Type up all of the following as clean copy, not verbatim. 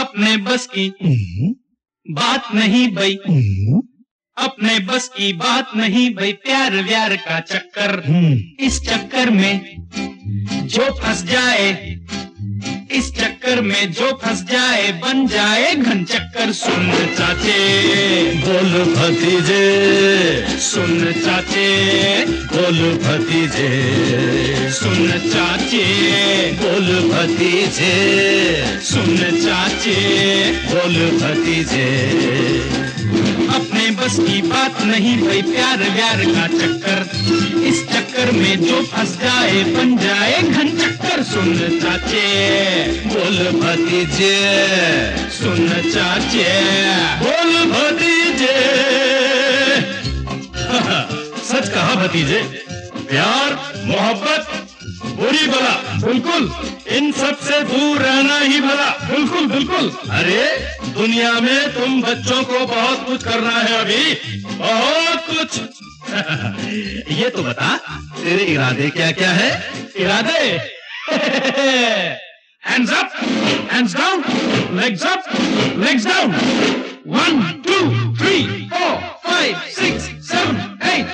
अपने बस की बात नहीं भई, अपने बस की बात नहीं भई, प्यार व्यार का चक्कर। इस चक्कर में जो फंस जाए, इस चक्कर में जो फंस जाए बन जाए घन चक्कर। सुन चाचे बोल भतीजे, सुन चाचे बोल भतीजे, सुन चाचे बोल भतीजे, सुन चाचे बोल भतीजे। अपने बस की बात नहीं भई, प्यार व्यार का चक्कर। इस चक्कर में जो फंस जाए बन जाए घन चक्कर। सुन चाचे बोल भतीजे, सुन चाचे बोल भतीजे। सच कहा भतीजे, प्यार मोहब्बत बुरी बला, बिल्कुल इन सब से दूर रहना ही भला। बिल्कुल बिल्कुल। अरे दुनिया में तुम बच्चों को बहुत कुछ करना है अभी, बहुत कुछ। ये तो बता, तेरे इरादे क्या क्या है? इरादे hands up, hands down, legs up, legs down. 1 2 3 4 5 6 7 8।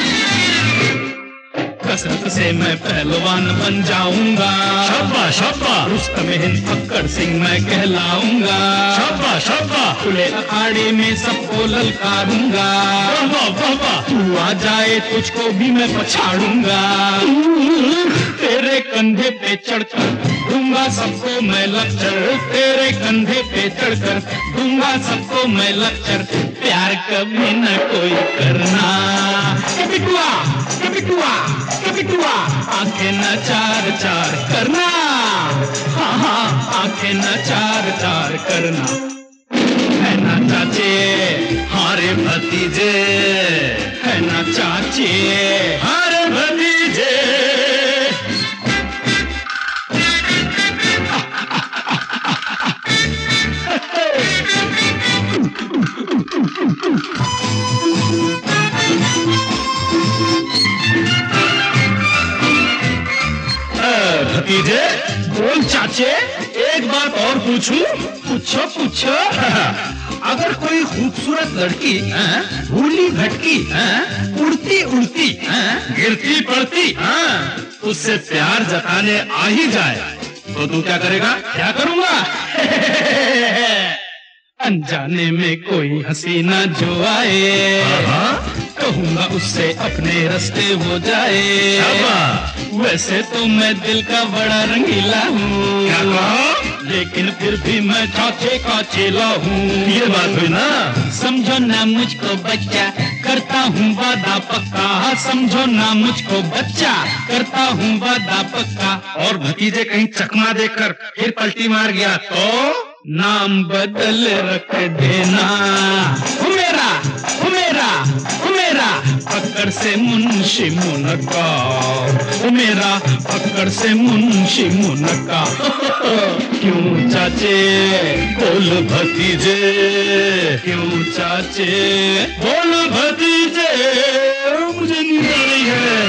कसरत से मैं पहलवान बन जाऊंगा। शाबाश शाबाश। रुस्तम हिंद फक्कड़ सिंह मैं कहलाऊंगा। शाबाश शाबाश। खुले अखाड़े में सबको ललकारूंगा। वाह वाह वाह। तू आ जाए तुझको भी मैं पछाड़ूंगा। तेरे कंधे पे चढ़कर दूंगा सबको मैं लक्चर, तेरे कंधे पे चढ़कर दूंगा सबको मैं लक्चर। प्यार कभी न कोई करना, कबिटुआ कबिटुआ कबिटुआ, आंखें न चार चार करना। हाँ हाँ आंखें न चार चार करना, है ना चाचे? हाँ रे भतीजे, है ना चाचे? हाँ रे भतीजे। भतीजे बोल चाचे। एक बात और पूछूं? पूछो पूछो। अगर कोई खूबसूरत लड़की भूली भटकी उड़ती उड़ती गिरती पड़ती उससे प्यार जताने आ ही जाए तो तू क्या करेगा? क्या करूंगा? अनजाने में कोई हसीना जो आए, कहूंगा उससे अपने रास्ते हो जाए। वैसे तो मैं दिल का बड़ा रंगीला हूँ, क्या कहा? लेकिन फिर भी मैं चाचे का चेला हूँ। ये बात हुई ना? समझो ना मुझको बच्चा, करता हूँ वादा पक्का। समझो ना मुझको बच्चा, करता हूँ वादा पक्का। और भतीजे कहीं चकमा देकर फिर पलटी मार गया तो नाम बदल रख देना। हो मेरा, हो मेरा, हो मेरा फक्कड़ से मुंशी मुनक्का। हो मेरा फक्कड़ से मुंशी मुनक्का। क्यों चाचे? बोल भतीजे, क्यों चाचे? बोल भतीजे। मुझे नींद आ रही है।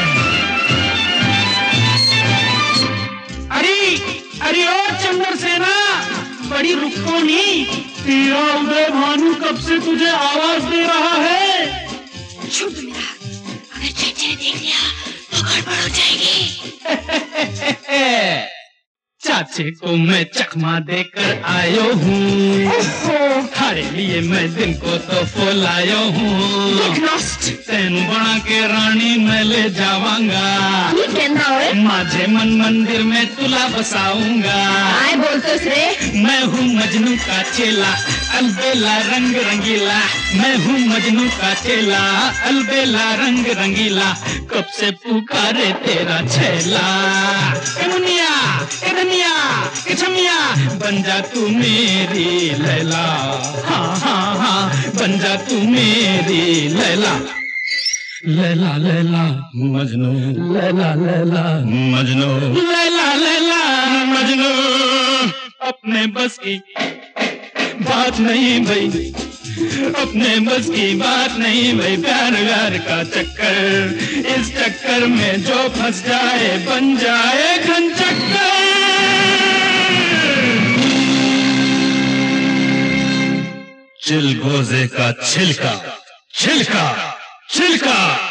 अरे अरे ओ चंद्र सेना, बड़ी रुको नहीं। तेरा उदय भानु कब से तुझे आवाज दे रहा है? छोड़ दो मेरा, अगर चाचा ने देख लिया तो गड़बड़ हो जाएगी। चाचे को मैं चकमा देकर आयो हूँ, थारे लिए मैं दिन को तो फुलायो हूँ। तेनू बना के रानी मैं ले जावांगा, माझे मन मंदिर में तुला बसाऊंगा। आए बोल तो रे। मैं हूँ मजनू का चेला, अलबेला रंग रंगीला। मैं हूँ मजनू का चेला, अलबेला रंग रंगीला। कब से पुकारे तेरा छैला। ए मुनिया, ए धनिया, ए छमिया, बन जा तू मेरी लैला। हाँ हाँ हाँ बन जा तू मेरी लैला। लैला लैला मजनू, लैला लैला मजनू, लैला लैला मजनू। अपने बस की बात नहीं भई, अपने बस की बात नहीं भई। प्यार व्यार का चक्कर, इस चक्कर में जो फंस जाए बन जाए घन चक्कर। चिलगोजे का छिलका छिलका छिलका।